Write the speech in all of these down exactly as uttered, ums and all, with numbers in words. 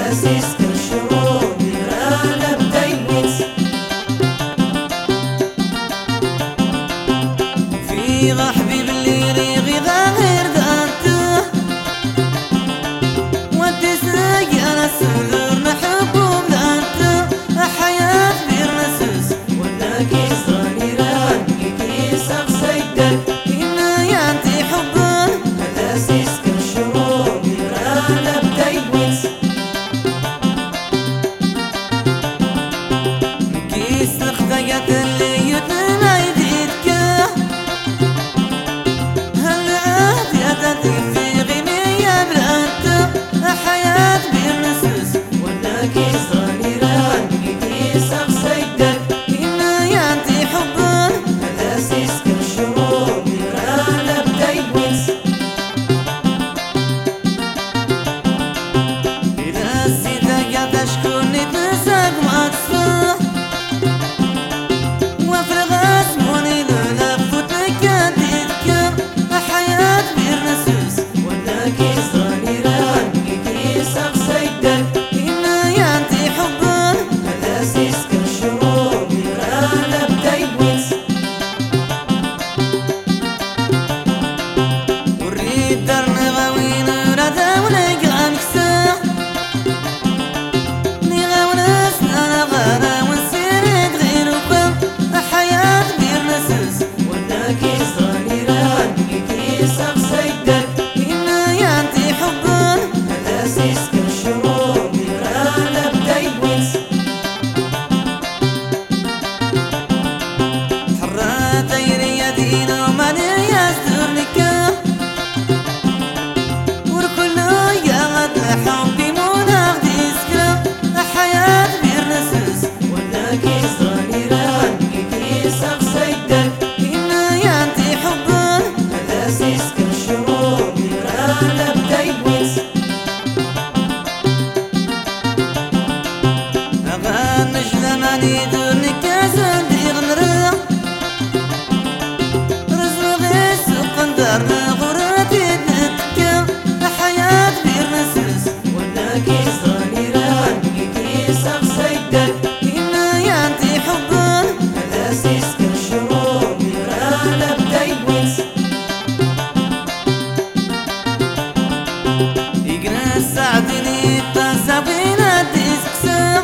أسيس كالشروق رانا بديت في غحبي بالليل غير غير ذاته ودي ساقي أنا سهر نحبه بذاته حياة بير نسوس ولا كيس راني راني كيس أغسيدك إنا يانتي حبه أسيس كالشروق رانا بديت كيس لخدقت اللي يتنا يديدك هل عاد يدتي في غنية بلانته حياة بير نسوس ولا كيس راني راني كيس أغسيدك إنا يانتي حبه أسيس كالشروق رانا بديت إذا السيدة قاعدة شكوني تنساك ما تصفى وفي الغاسموني لولا فوتك أديتك حياة بير نسوس ولا كيس راني راني كيس أغسيدك إنا يانتي حبه أسيس كالشروق رانا بديت وريد درنا غاوين ورادا ونقرا نكسا نغاونا سنانا غانا ونسيرد غير وفا حياة بير نسوس ولا كيس راني راني كيس أغسيدك إنا يانتي حبه أسيس كالشروق رانا بديت حرات عيني يدينا وماني يصدر نكا وركلو يا غد حبي مناخ ديسكا حياة بير نسوس ولا كيس راني راني كيس أغسيدك إنا يانتي حبه أسيس كالشروق رانا بديت أغان نجلة ماني دور نكا زندي غنرا رزق غيس وقندرنا غراتي نتكا حياة بير نسوس ولا كيس راني راني كيس أغسيدك إنا يانتي حبه أسيس كالشروق رانا بديت يقنا السعدني تسابينا ديسكسا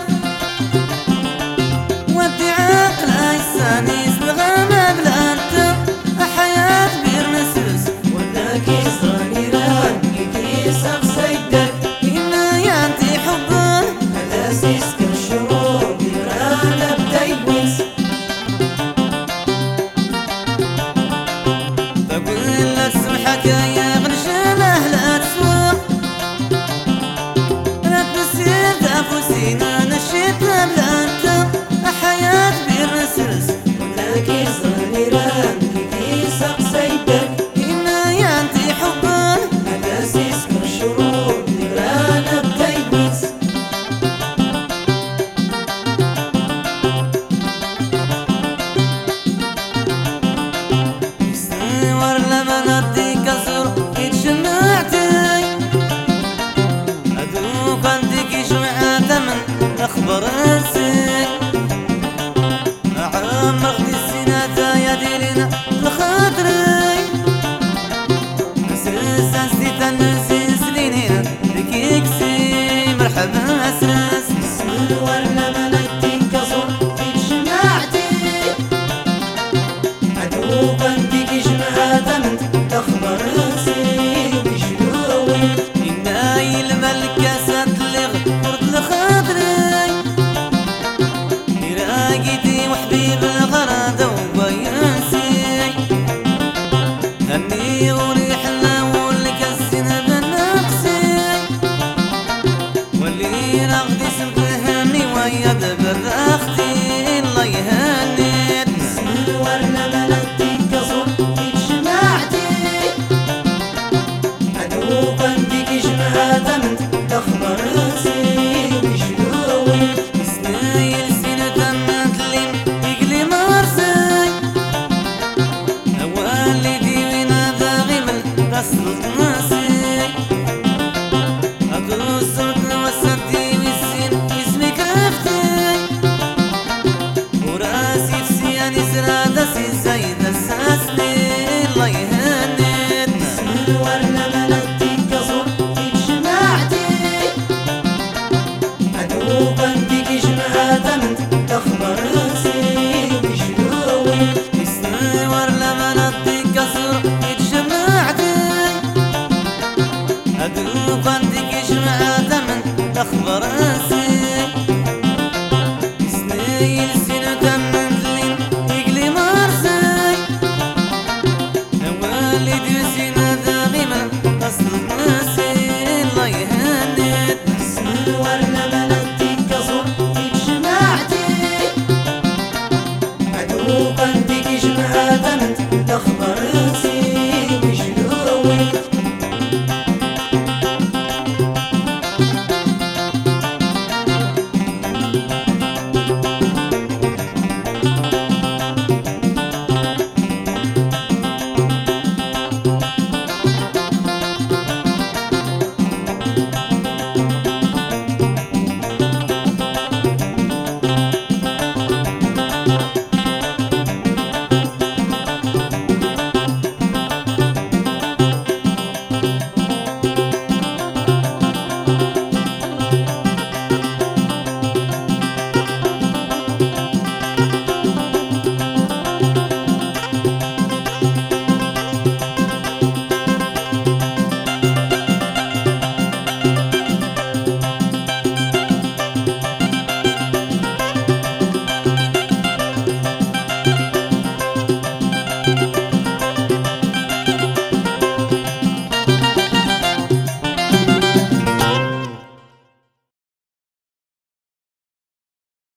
ودي عقل عيساني سلغانا بلانتا حياة بير نسوس ولا كيس راني راني كيس أغسيدك إنا يانتي حبه أسيس كالشروق رانا بديت بقول لك سمحك يا غنشانه لا تسوى لا تنسي تنافسينا نشيتنا بلانتا حياة بير نسوس ولا كيس راني راني كيس أغسيدك إنا يانتي حبه أسيس كالشروق رانا بديت يسنور لما ندي كسر يتجمعتي أدوك عندك جمعة من أخبار نسي عام غدي السنة يا ديرنا الخاطري نسرس نسيت نسي سنينين بكيكسي مرحبا أسرس ولا ملكتي كسر في جماعتي أدوب عندك جماعة من تخبر راسي بشلوي إنا الملكة ستلغ ورد الخاطري راقدي وحبيب الغرادة وبيانسي هني وريحنا والكسنا بنقسي واللي راقدي سمتهني ويا دبر أختي الله يهنيت ولا ملكتي كسر في جماعتي أدوب عندك جماعة من تخبر راسي بشلوي سنايل سنة تمتلين يقلي مرسي والدي وين باغي من قصرت ناسي أقول صوت وسطي أخبار أسي سنين سنة تمنتلين يقلي مرسي والد سنة داغما أصل ناسي الله يهند سنور لمن